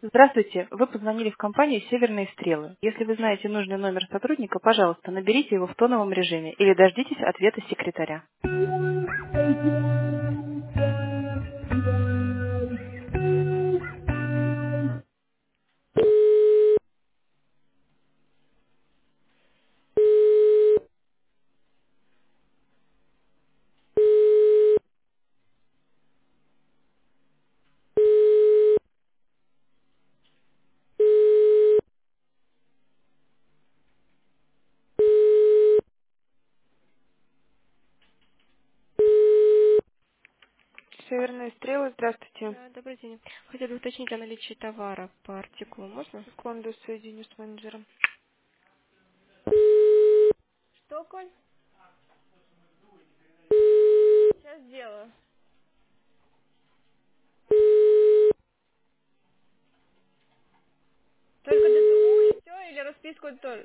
Здравствуйте, вы позвонили в компанию «Северные стрелы». Если вы знаете нужный номер сотрудника, пожалуйста, наберите его в тоновом режиме или дождитесь ответа секретаря. Северные стрелы, здравствуйте. Да, добрый день. Хотела бы уточнить о наличии товара по артикулу. Можно? Секунду, соединю с менеджером. Что, Коль? Сейчас сделаю. Только ДТУ и все, или расписку тоже?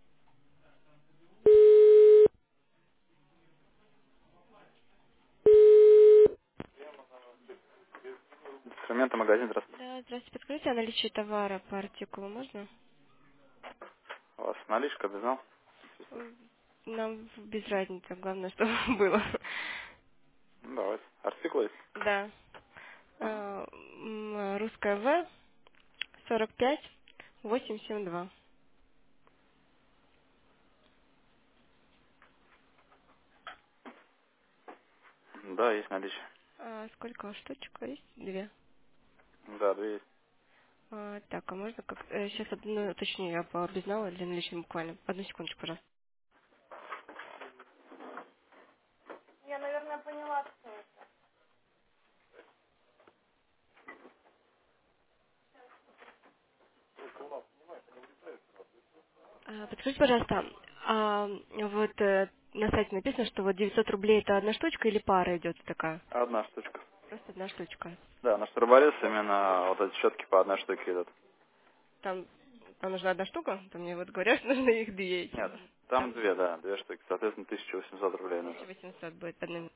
Инструменты, магазин, здравствуйте. Да, здравствуйте. Подскажите о наличии товара по артикулу. Можно? У вас наличка, безнал? Нам без разницы. Главное, чтобы было. Ну, давайте. Артикул есть? Да. Ага. Русская В 45 872. Да, есть наличие. Сколько штучек есть? Две. Да, две есть. Так, а можно как... сейчас одну уточню, я по безналу для наличия буквально. Одну секундочку, пожалуйста. Я, наверное, поняла. Подскажите, пожалуйста, вот на сайте написано, что вот 900 рублей это одна штучка или пара идет такая? Одна штучка. Просто одна штучка. Да, на Староборец именно вот эти щетки по одной штуке идут. Там, там нужна одна штука? Там мне вот говорят, что нужно их две эти. Нет, там две, да, две штуки. Соответственно, 1800 рублей нужно. 1800 будет одна.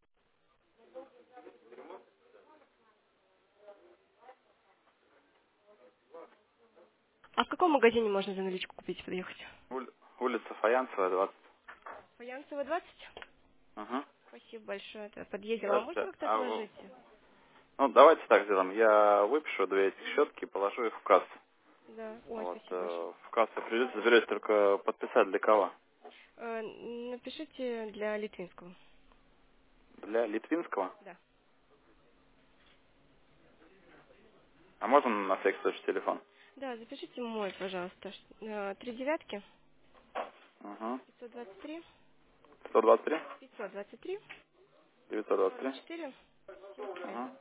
А в каком магазине можно за наличку купить, подъехать? Улица Фаянсовая, 20. Фаянсово 20? Угу. Спасибо большое. Это подъездим. А можно Здравствуйте. как-то отложить? Ну, давайте так сделаем. Я выпишу две этих щетки и положу их в кассу. Да. Ой, Вот, спасибо большое. в кассу придется, заберете только подписать для кого? Напишите для Литвинского. Для Литвинского? Да. А можно на всякий случай телефон? Да, запишите мой, пожалуйста. 3 девятки, Угу. 523, 123? 523, 923? 44, 75. Угу.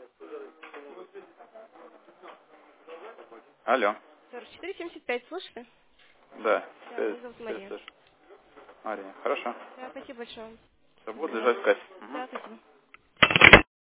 Алло. 44, 75, слушайте? Да, Да, теперь, меня зовут теперь Мария. слышу. Мария, хорошо. Да, спасибо большое. Все, До буду свидания. лежать в кассе. Да, Угу. спасибо.